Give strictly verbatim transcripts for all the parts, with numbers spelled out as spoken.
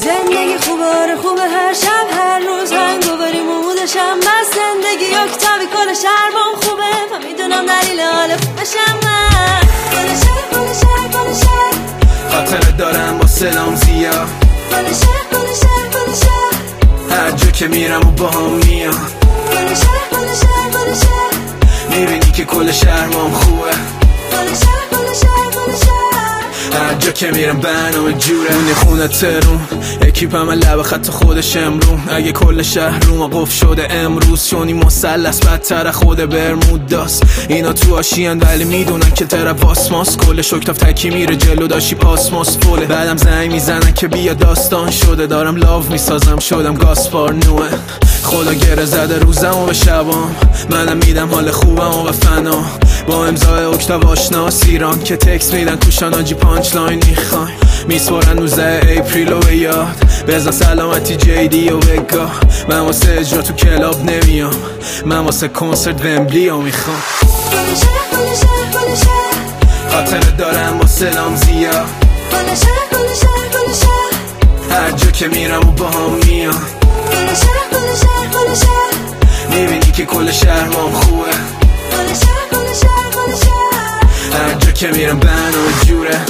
زندگی خوبه آره خوبه هر شب هر روز هنگوبری ممودشم بس زندگی اکتابی کل شهرم خوبه و میدونم دلیل حال خوبشم من کل شهر کل شهر کل شهر خاطره دارم با سلام زیا کل شهر کل شهر کل شهر هر جا که میرم و با هم میان کل شهر کل شهر کل شهر میبینی که کل شهرم خوبه کل شهر کل شهر کل شهر هر جا که میرم برنامه جوره اونی خونه ترون اکیپم لب خط خودش امرون اگه کل شهر رو ما قف شده امروز چونی مسلس بدتر خود برمود داست اینا تو آشیان ولی میدونن که طرف آسماس کل شکتاف تکی میره جلو داشی پاسماس فوله بعدم زنگ میزنن که بیا داستان شده دارم لاو میسازم شدم گاسپار نوه خدا گره زده روزم و به شبام منم میدم حال خوبم و به فنا با امضای اکتاو آشناس ایران که تکس میدن توشان آجی پانچ لاین میخوایم میسپرن روزه اپریل و به یاد بزن سلامتی جیدی و بگاه من واسه اجرا تو کلاب نمیام من واسه کنسرت ومبلی ها میخوام کل شهر کل شهر کل شهر خاطره دارم با سلام زیا کل شهر کل شهر کل شهر هر جا که میرم و با هم میان کل شهر کل شهر کل شهر میبینی که کل شهرم خوبه کل شهر کل شهر کل شهر هر جا که میرم برنامه جوره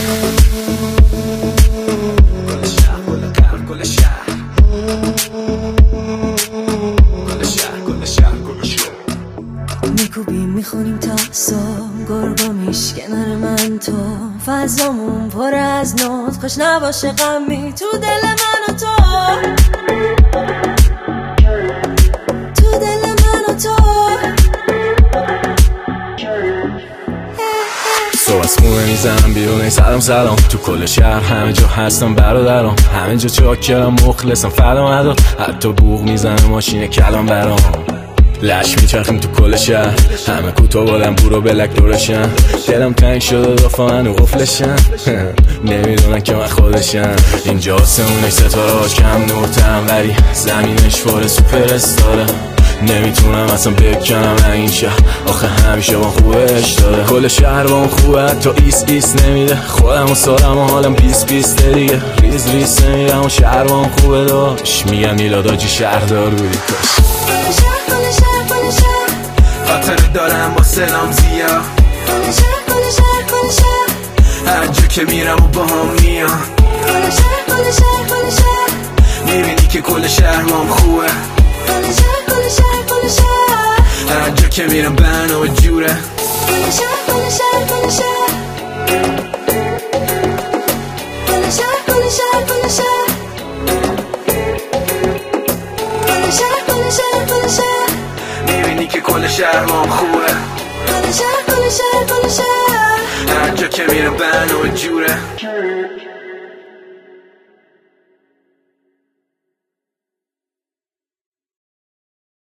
کل شهر کل شهر کل شهر کل شهر کل شهر میکوبیم میخونیم تا صبح گرگا میشکنن من تو فضامون پر از نوت خوش نباشه غمی تو دل من و تو تو دل من و تو صبح از خونه میزنم بیرون سلام سلام تو کل شهر همه جا هستم برادرام همه جا چاکرم مخلصم فدا مدار حتی بوق میزنم ماشین کلام برام لش میچرخیم تو کل شهر همه کوتاه بادم برو بلک دورشن دلم تنگ شده دافا منو قفلشن نمیدونن که من خودشن اینجا آسمونش ستارهاش کم نورترم ولی زمینش فار سوپر استاره نمیتونم اصلا بکنم این شهر آخه همیشه با خوبش داره کل شهر با خوبه حتی ایس ایس نمیده خودم و سارم و حالم بیس بیس دیگه ریز ریز نمیرم و شهر با خوبه داشت میگن میلاداجی شهردار بودی کاش کل شهر کل شهر کل شهر خاطره دارم با سلام زیا کل شهر کل شهر کل شهر هر جا که میرم و با هم میان کل شهر کل شهر کل شهر میبینی که کل شهرم خوبه کل شهر کل شهر کل شهر هر جا که میرم برنامه جوره کل شهر کل شهر کل شهر کل شهر کل شهر کل شهر کل شهر کل شهر کل شهر میبینی که کل شهرم خوبه کل شهر کل شهر کل شهر هر جا که میرم برنامه جوره